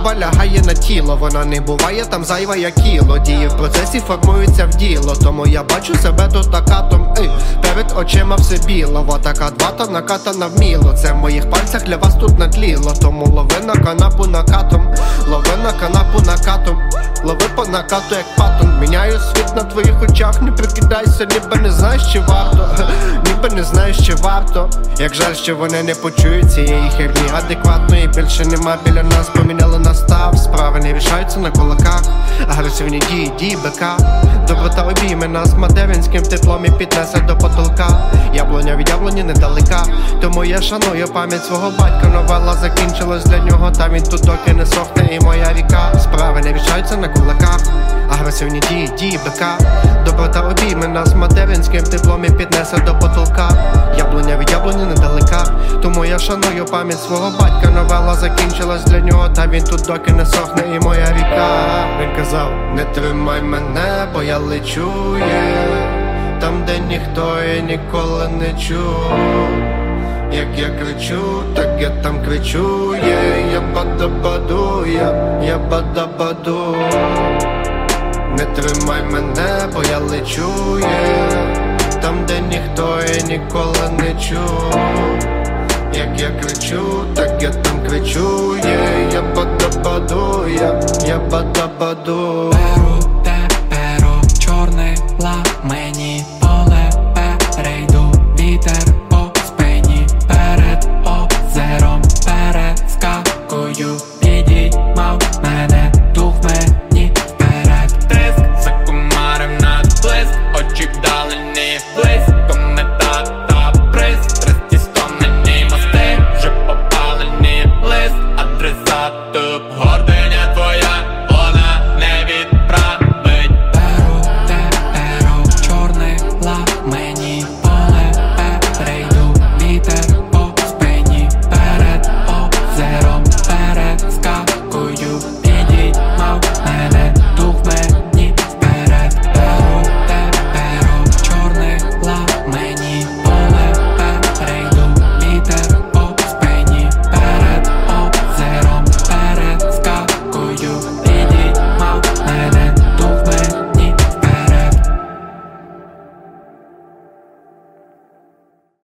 Фарба лягає на тіло, вона не буває там зайва як кіло. Дії в процесі формуються в діло, тому я бачу себе тут накатом. Перед очима все біло, вот така двата накатана вміло. Це в моїх пальцях для вас тут натліло, тому лови на канапу накатом, лови на канапу накатом, лови по накату як патон. Міняю світ на твоїх очах, не прикидайся, ніби не знаєш чи варто, ніби не знаєш чи варто. Як жаль, що вони не почують цієї херні адекватної. Більше нема біля нас, поміняли настав. Справи не рішаються на кулаках, агресивні дії, дії бика. Доброта обійме нас материнським теплом і піднесе до потолка. Яблуня від яблуні недалека, тому я шаную пам'ять свого батька. Новела закінчилась для нього, та він тут доки не сохне і моя ріка. Справи не рішаються на кулаках, агресивні дії, дії бика. Доброта обійме нас материнським теплом і піднесе до потолка. Яблуня від яблуні недалека, тому я шаную пам'ять свого батька. Новела закінчилась для нього, та він тут доки не сохне і моя ріка. Він казав: не тримай мене, бо я лечу, там, де ніхто і ніколи не чув. Як я кричу, так я там кричу, я бада-баду, я бада-баду. Не тримай мене, бо я лечу, там, де ніхто і ніколи не чув. Як я кричу, так я там кричу, я бада-баду, я бада-баду.